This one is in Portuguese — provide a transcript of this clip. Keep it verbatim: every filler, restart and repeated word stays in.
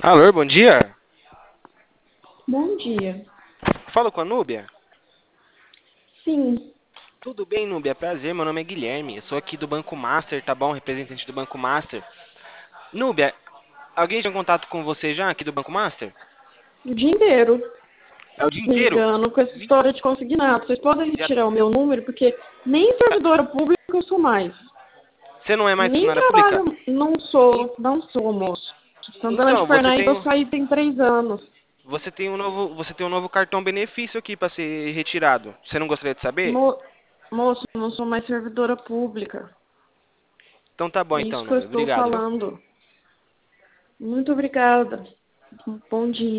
Alô, bom dia. Bom dia. Falo com a Núbia? Sim, Tudo bem, Núbia? Prazer, meu nome é Guilherme. Eu sou aqui do Banco Master, tá bom? Representante do Banco Master. Núbia, alguém já tem contato com você já aqui do Banco Master? o dia inteiro É o dia inteiro? ligando com essa história de consignato. Vocês podem Já- retirar o meu número, porque nem servidora pública eu sou mais. Você não é mais Nem funcionária pública? trabalho, não En- sou, não sou, moço. Santana de Então, você Parnaíba tem, eu um- saí tem três anos. você tem um novo, você tem um novo cartão benefício aqui para ser retirado. Você não gostaria de saber? Mo, moço, não sou mais servidora pública. Então tá bom É então, isso que eu Núbia. estou Obrigado, viu? falando. Muito obrigada. Bom dia.